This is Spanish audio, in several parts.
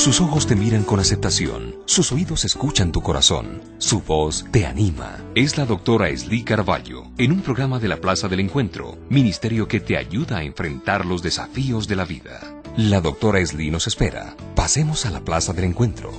Sus ojos te miran con aceptación, sus oídos escuchan tu corazón, su voz te anima. Es la doctora Esli Carvalho, en un programa de la Plaza del Encuentro, ministerio que te ayuda a enfrentar los desafíos de la vida. La doctora Esli nos espera. Pasemos a la Plaza del Encuentro.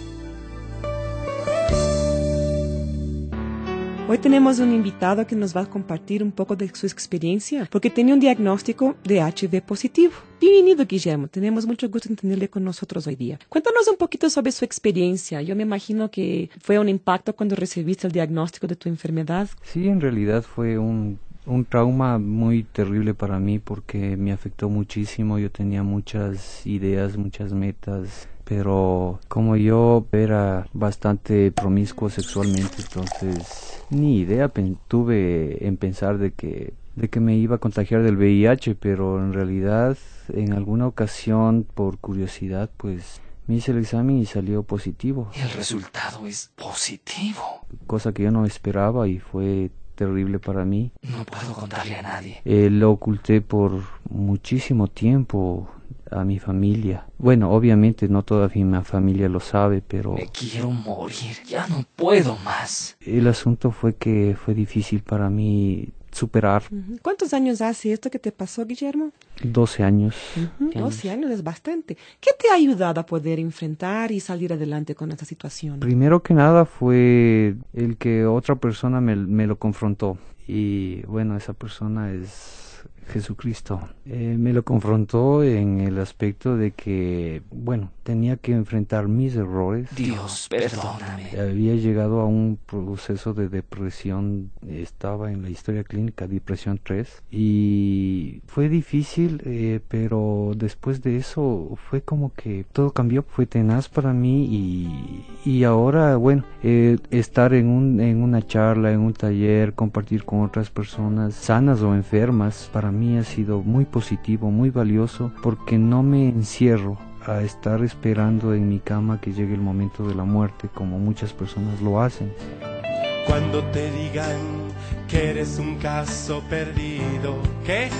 Hoy tenemos un invitado que nos va a compartir un poco de su experiencia, porque tiene un diagnóstico de HIV positivo. Bienvenido, Guillermo. Tenemos mucho gusto en tenerle con nosotros hoy día. Cuéntanos un poquito sobre su experiencia. Yo me imagino que fue un impacto cuando recibiste el diagnóstico de tu enfermedad. Sí, en realidad fue un trauma muy terrible para mí porque me afectó muchísimo. Yo tenía muchas ideas, muchas metas, pero como yo era bastante promiscuo sexualmente, entonces ni idea tuve en pensar de que me iba a contagiar del VIH, pero en realidad en alguna ocasión por curiosidad pues me hice el examen y salió positivo. Y el resultado es positivo. Cosa que yo no esperaba y fue terrible para mí. No puedo contarle a nadie. Lo oculté por muchísimo tiempo a mi familia. Bueno, obviamente no toda mi familia lo sabe, pero Me quiero morir, ya no puedo más. el asunto fue que fue difícil para mí superar. ¿Cuántos años hace esto que te pasó, Guillermo? 12 años. 12 años es bastante. ¿Qué te ha ayudado a poder enfrentar y salir adelante con esta situación? Primero que nada fue el que otra persona me lo confrontó. Y bueno, esa persona es Jesucristo. Me lo confrontó en el aspecto de que, bueno, tenía que enfrentar mis errores. Dios, perdóname. Había llegado a un proceso de depresión, estaba en la historia clínica, depresión 3, y fue difícil, pero después de eso fue como que todo cambió, fue tenaz para mí y ahora, bueno, estar en una charla, en un taller, compartir con otras personas sanas o enfermas, para mí ha sido muy positivo, muy valioso, porque no me encierro a estar esperando en mi cama que llegue el momento de la muerte, como muchas personas lo hacen. Cuando te digan que eres un caso perdido, ¿qué?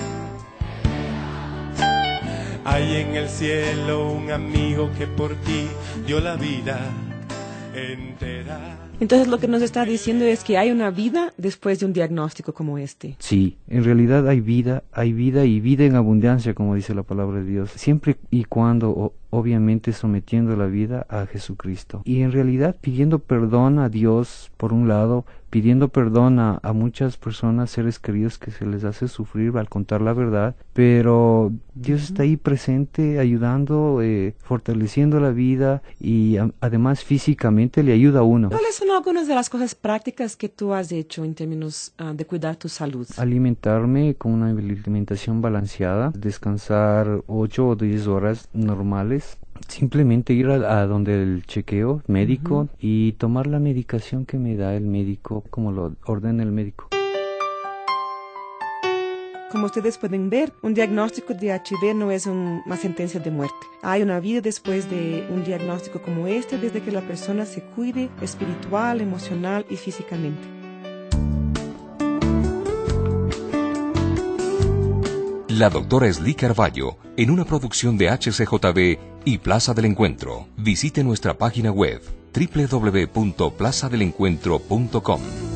Hay en el cielo un amigo que por ti dio la vida entera. Entonces lo que nos está diciendo es que hay una vida después de un diagnóstico como este. Sí, en realidad hay vida y vida en abundancia, como dice la palabra de Dios, siempre y cuando obviamente sometiendo la vida a Jesucristo. Y en realidad pidiendo perdón a Dios, por un lado, pidiendo perdón a muchas personas, seres queridos que se les hace sufrir al contar la verdad, pero Dios está ahí presente, ayudando, fortaleciendo la vida y además físicamente le ayuda a uno. ¿Cuáles son algunas de las cosas prácticas que tú has hecho en términos de cuidar tu salud? Alimentarme con una alimentación balanceada, descansar 8 o 10 horas normales, simplemente ir a donde el chequeo médico y tomar la medicación que me da el médico, como lo ordena el médico. Como ustedes pueden ver, un diagnóstico de HIV no es una sentencia de muerte. Hay una vida después de un diagnóstico como este, desde que la persona se cuide espiritual, emocional y físicamente. La doctora Esli Carvalho, en una producción de HCJB y Plaza del Encuentro. Visite nuestra página web www.plazadelencuentro.com.